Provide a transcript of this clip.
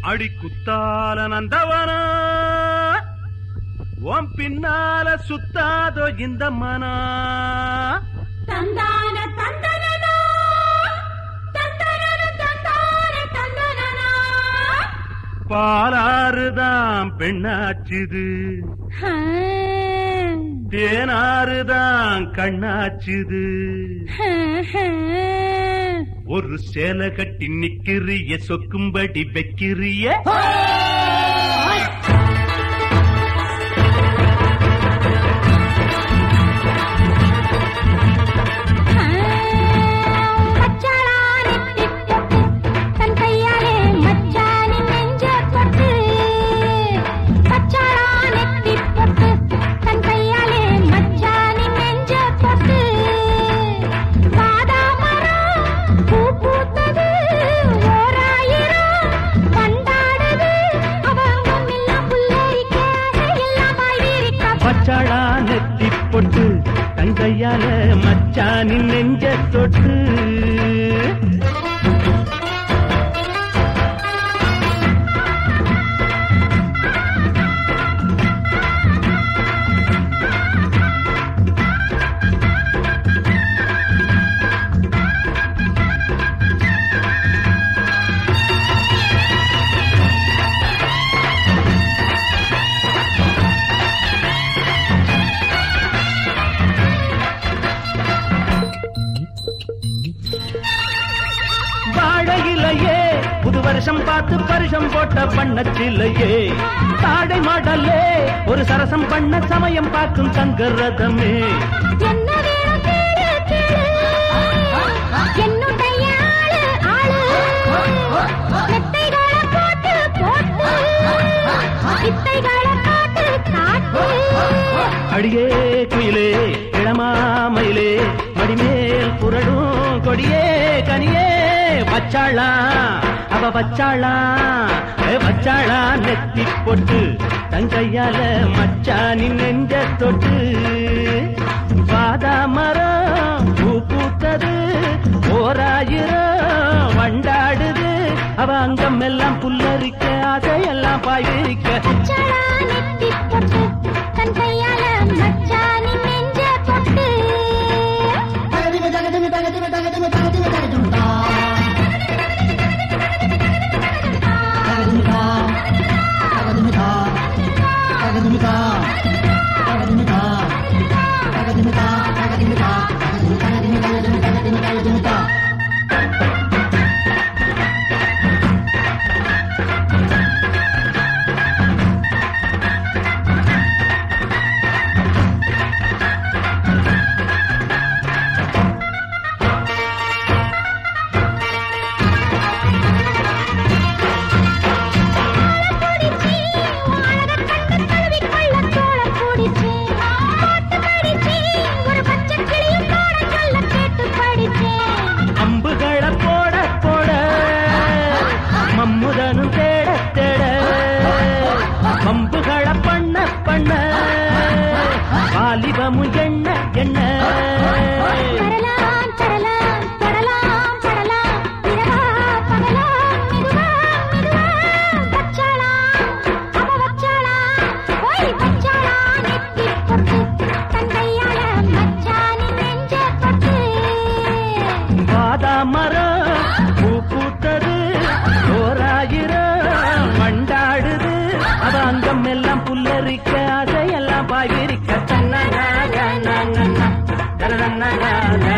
அடி குத்தால நந்தவனா ஓம் பின்னால சுத்தாதோ இந்த மனா தந்தான தந்தனனா தந்தனன தந்தான தந்தனனா பாலாறுதான் பெண்ணாச்சுது தேனாறுதான் கண்ணாச்சுது ஒரு சேலை கட்டி நிக்கிறிய சொக்கும்படி வைக்கிறிய பச்சாளா நெத்தி பொட்டு தங்கையால மச்சானின் நெஞ்ச தொட்டு வாழையிலையே புது வருஷம் பார்த்து பரிசம் போட்ட பண்ணச்சில்லையே தாடை மாடலே ஒரு சரசம் பண்ண சமயம் பார்க்கும் சங்கரதமே அடியே குயிலே இளமாமயிலே மடிமேல் புரடும் கொடியே கனியே வச்சாளா அவ வச்சாளா வச்சாளா நெத்தி பொட்டு தங்கையால மச்சானின் நெஞ்ச தொட்டு பாதா மரம் பூ பூத்தது ஓராயிரம் வண்டாடுது அவ அங்கம் எல்லாம் புல்லரிக்க ஆசையெல்லாம் பாயிரிக்க அம்புகளை போட போட மம்முதனும் தேட தேட பம்புகளை பண்ண பண்ண வாலிபமும் எண்ண எண்ண மரம் பூ பூத்தது ஓராயிரம் வண்டாடுது அவ அங்கம் எல்லாம் புல்லரிக்க அதையெல்லாம் பாயிரிக்க